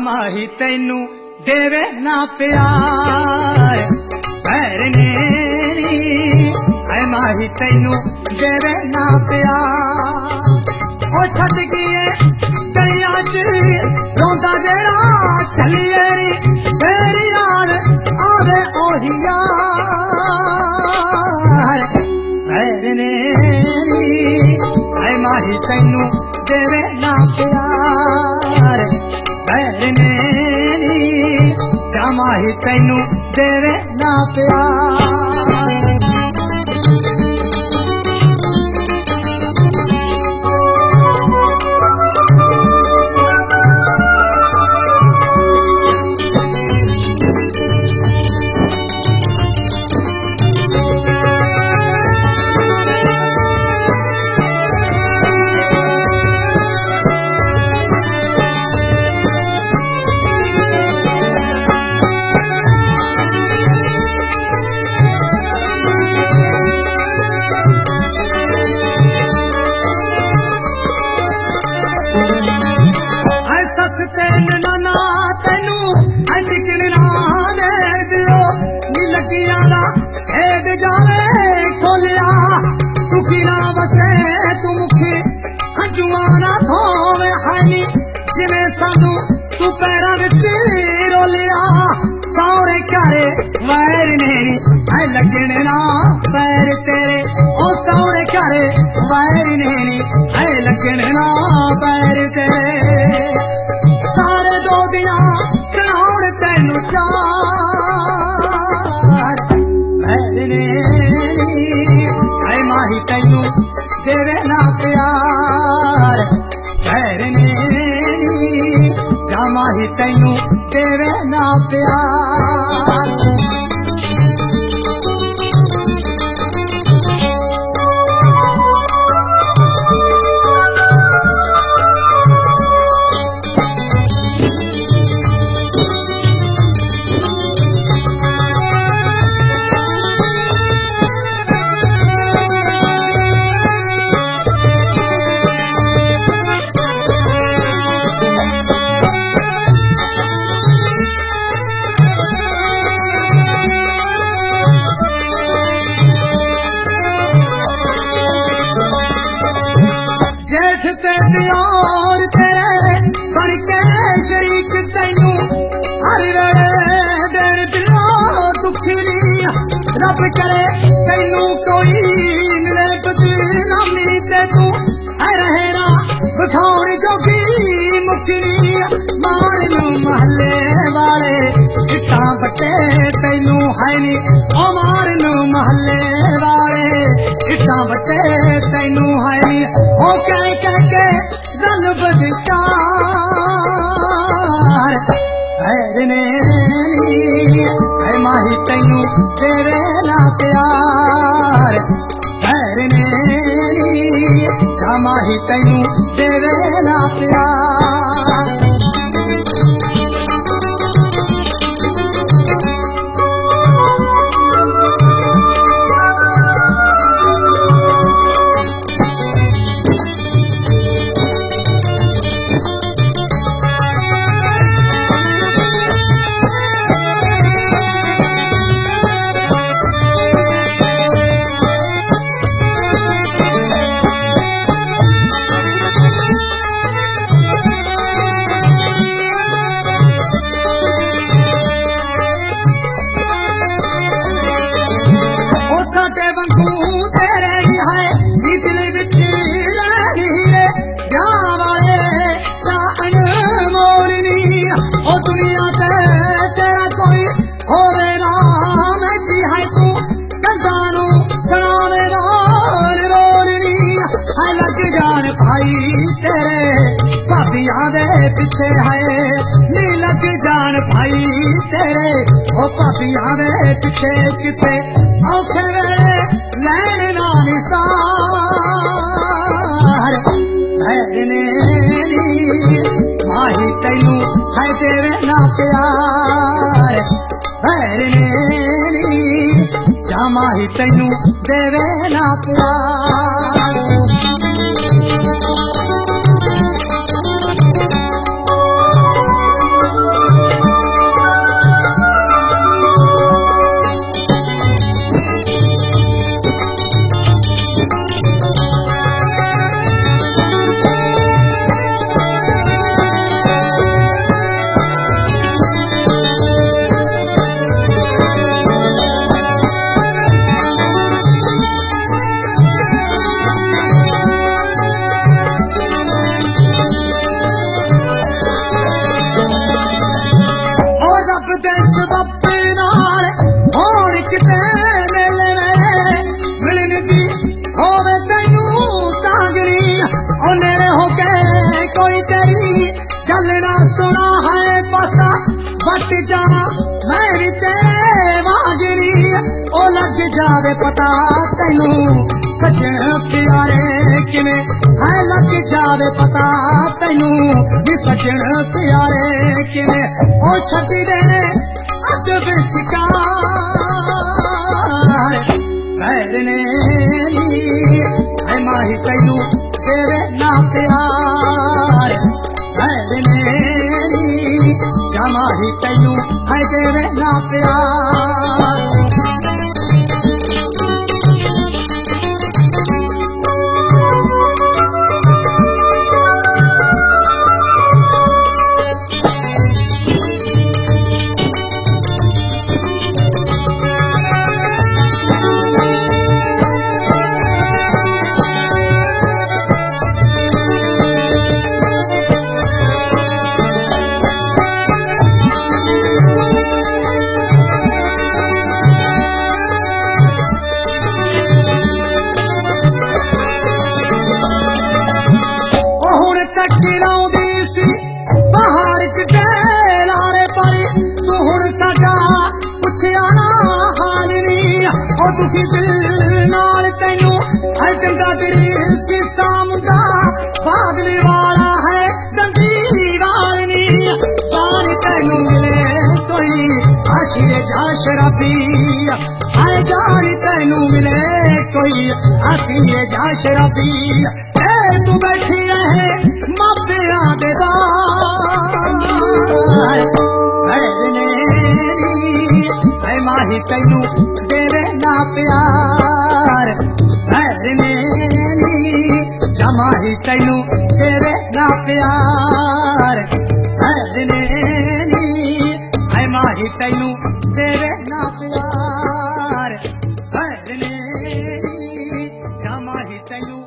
माही तैनू देवे ना प्यार भैरने नी है माही तैनू देवे ना प्यार ओ छट गए दरिया च रोंदा जेड़ा चलिए नी फिर याद आवे ओही यार भैरने नी है माही तैनू देवे ना प्यार भैरने नी जा माही तैनू देवे ना प्यार माही तैनू देवे ना प्यार माही तैनू देवे ना प्यार भैरने नी जा माही तैनू देवे ना प्यार पीछे है नी लग जान भाई तेरे ओ पापियां दे पीछे किते औखे वेले लैन ना निसार भैरने नी माही तैनू है तेरे ना प्यार भैरने नी जा माही तैनू देवे ना प्यार जावे पता तैनू सजन प्यारे किवें है लग जावे पता तैनू नी सजन प्यारे किवें ओ छड्डी दे अज विचकार पैरने नी है माही तैनू तेरे ना प्यार पैरने नी जमाही तैनू है तेरे ना प्यार दुखी दिल नाल तैनू है गंगा तेरी किस्सा मुंडा भागने वाला है गंदी वालनी जान तैनू मिले कोई आशिरे जा शराबी है जान तैनू मिले कोई आशिरे जा शराबी तू बैठी रहे मापिया दे माही तैनू तेरे ना प्यार भरने नी जमाही तैनू तेरे ना प्यार भरने नी है माही तैनू तेरे ना प्यार भरने नी जमाही तैनू